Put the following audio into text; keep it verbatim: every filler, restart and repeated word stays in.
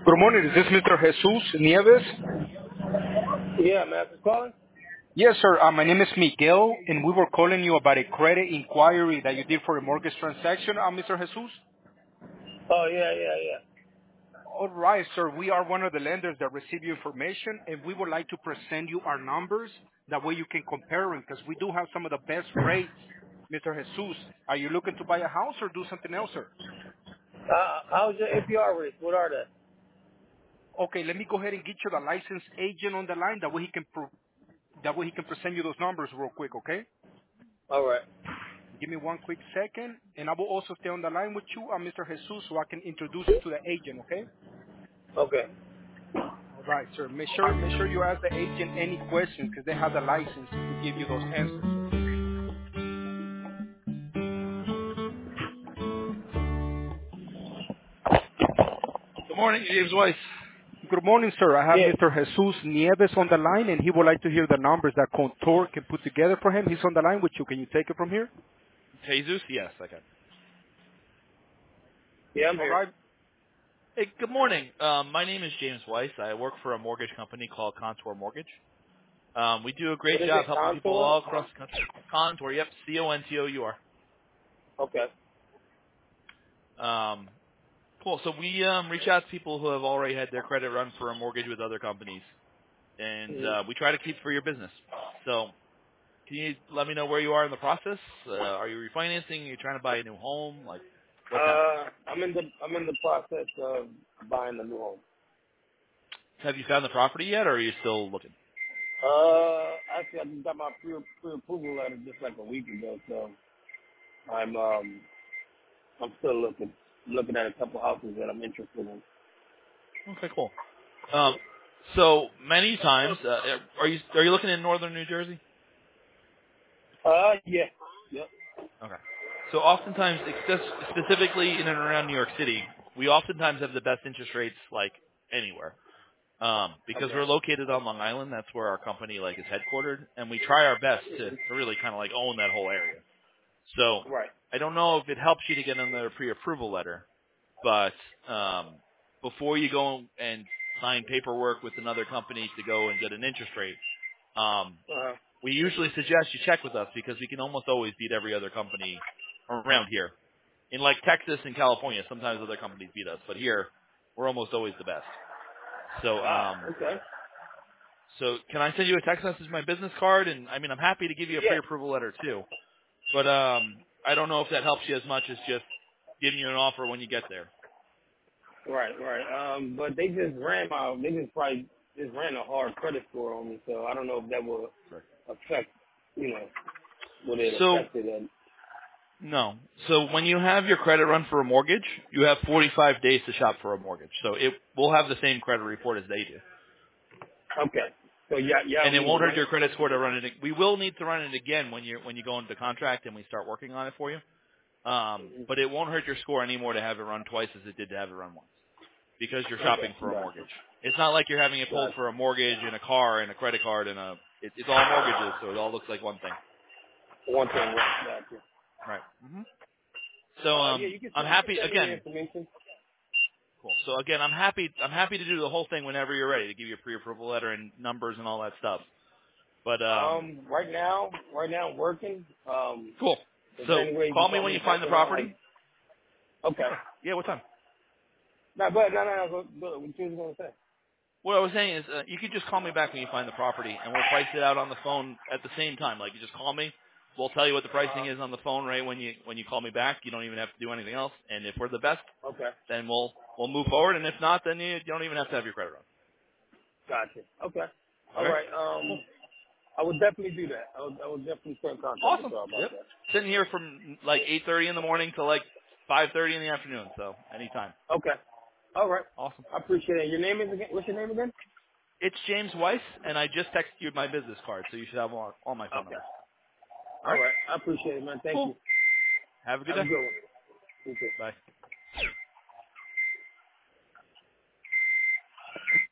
Good morning. Is this Mister Jesus Nieves? Yeah, man, who's calling? Yes, sir. Uh, my name is Miguel, and we were calling you about a credit inquiry that you did for a mortgage transaction, uh, Mister Jesus. Oh, yeah, yeah, yeah. All right, sir. We are one of the lenders that receive your information, and we would like to present you our numbers. That way you can compare them, because we do have some of the best rates, Mister Jesus. Are you looking to buy a house or do something else, sir? Uh, how's your A P R rates? What are they? Okay, let me go ahead and get you the licensed agent on the line. That way he can pro- that way he can present you those numbers real quick. Okay? All right. Give me one quick second, and I will also stay on the line with you, uh, Mister Jesus, so I can introduce you to the agent, okay? Okay. All right, sir. Make sure make sure you ask the agent any questions because they have the license to give you those answers, sir. Good morning, James Weiss. Good morning, sir. I have Yeah. Mister Jesus Nieves on the line, and he would like to hear the numbers that Contour can put together for him. He's on the line with you. Can you take it from here? Jesus? Yes, I can. Yeah, I'm All here. right. Hey, good morning. Um, my name is James Weiss. I work for a mortgage company called Contour Mortgage. Um, we do a What great is job it? helping people Contour? all across the country. Contour, yep, C O N T O U Okay. R. Um, cool. So we um, reach out to people who have already had their credit run for a mortgage with other companies, and Mm-hmm. uh, we try to keep for your business. So can you let me know where you are in the process? Uh, are you refinancing? Are you trying to buy a new home? Like, what's happening? Uh, I'm in the I'm in the process of buying a new home. Have you found the property yet, or are you still looking? Uh, actually, I just got my pre pre approval letter just like a week ago, so I'm um I'm still looking looking at a couple houses that I'm interested in. Okay, cool. Um, so many times, uh, are you are you looking in northern New Jersey? Uh, yeah. Yep. Okay. So oftentimes, ex- specifically in and around New York City, we oftentimes have the best interest rates like anywhere. Um, because Okay. we're located on Long Island, that's where our company like is headquartered, and we try our best to, to really kind of like own that whole area. So Right. I don't know if it helps you to get another pre-approval letter, but um, before you go and sign paperwork with another company to go and get an interest rate, um, Uh, we usually suggest you check with us because we can almost always beat every other company around here. In like Texas and California, sometimes other companies beat us, but here we're almost always the best. So, wow. um, Okay. so can I send you a text message, my business card, and I mean I'm happy to give you a Yeah. pre-approval letter too, but um, I don't know if that helps you as much as just giving you an offer when you get there. Right, right. Um, but they just ran my, they just probably just ran a hard credit score on me, so I don't know if that will Correct. affect, you know, would it So affect it? And, no. So when you have your credit run for a mortgage, you have forty-five days to shop for a mortgage. So it will have the same credit report as they do. okay. So y'all, y'all And don't it need to won't hurt run your it? credit score to run it. We will need to run it again when you when you go into contract and we start working on it for you. Um, Mhm. but it won't hurt your score anymore to have it run twice as it did to have it run once because you're Okay, shopping for a gotcha. mortgage. It's not like you're having it pulled for Gotcha. a mortgage and a car and a credit card and a. It, it's all mortgages, so it all looks like one thing. One thing, right, gotcha. Right. hmm So Uh, yeah, um, you can I'm send, you can happy send me the again. information. Cool. So again, I'm happy. I'm happy to do the whole thing whenever you're ready to give you a pre-approval letter and numbers and all that stuff. But um, Um, right now, right now I'm working. Um, cool. is there So any way you can call me call when me you back find the around like, property. okay. Sure. Yeah. What time? No, but, no, no, no, go, go, what you was going to say? What I was saying is, uh, you could just call me back when you find the property, and we'll price it out on the phone at the same time. Like, you just call me. We'll tell you what the pricing Uh, is on the phone right when you when you call me back. You don't even have to do anything else. And if we're the best, okay. then we'll we'll move forward. And if not, then you, you don't even have to have your credit run. Gotcha. Okay. All Okay. right. Cool. Um, I would definitely do that. I would, I would definitely stay in contact with Awesome. y'all about Yep. that. Sitting here from like eight thirty in the morning to like five thirty in the afternoon. So anytime. Okay. All right. Awesome. I appreciate it. Your name is again? What's your name again? It's James Weiss, and I just texted you my business card, so you should have all, all my phone Okay. numbers. All All right. right. I appreciate it, man. Thank Cool. you. Have a good Have a day. good one. You too. Bye.